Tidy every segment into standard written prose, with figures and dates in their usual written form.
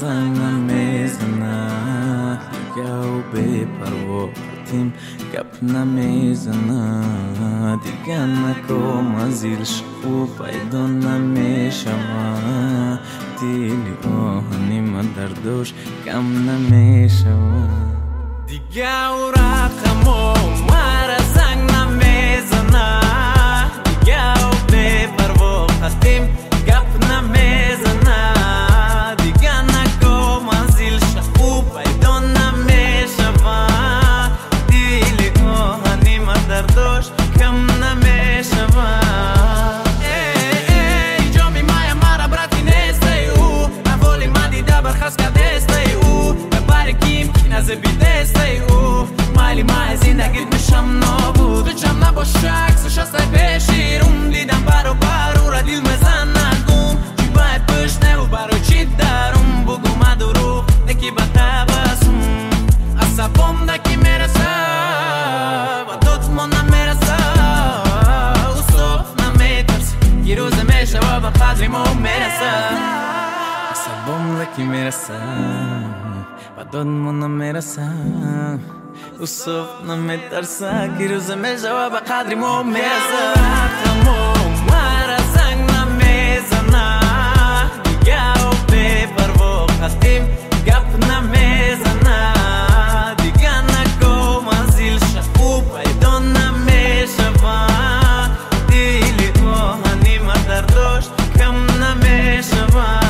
زنگ نمیزنه دیگه و بی پرواتیم گپ نمیزنه دیگه نکم از ایلش او پیدا نمیشوه دیلی آهنیم دردوش کم نمیشوه دیگه او رقم و مرا زنگ نمیزنه دیگه و بی پرواتیم گپ نمیزنه دیگه نکم از ایلش او پیدا نمیشوه دیلی آهنیم دردوش کم نمیشوه نزه بی دسته او مالی مای زندگیت میشم نابود بچم نباشه عکسش از تای پیشیرون دیدم برو برو را دیل مزن نگم چی باید پشنه و برو چی درم بگو ما دروغ نکی با تبسم عصبم دکی میرسه و دوت ما نمیرسه و صبح نمیترسه یه روز میشه و با قدری ما میرسه عصبم دکی میرسه و داد منو میرسم و صبح نمیترسم که روز میشه و به قدری مو میرسم رقمو مرا زنگ نمیزنه دیگه و بی پروا خطیم گپ نمیزنه دیگه نکم از ایلش او پیدا نمیشوه دیلی آهنیم دردوش کم نمیشوه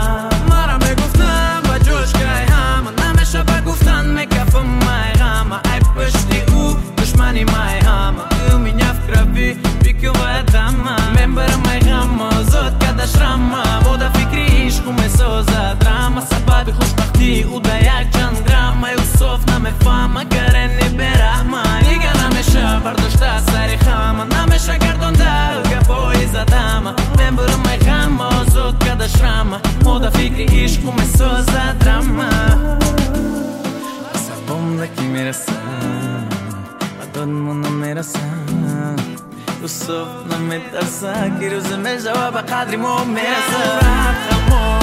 مای همه او می نفت کروی بیکو باید همه من برم مای غمه زود کدش رمه بوده فکری عشق و می سوزه درامه سبب خوشبختی او ده یک چند گرامه او صوف نمیفهمه گرنی برحمه دیگه نمیشه برداشته از سری خمه نمیشه گردانده و گپایی زدمه من برم مای غمه زود کدش رمه بوده فکری عشق و می سوزه درامه سبم لکی میرسه داد منو میرسم و صبح نمیترسم که روز میشه و به قدری مو میرسم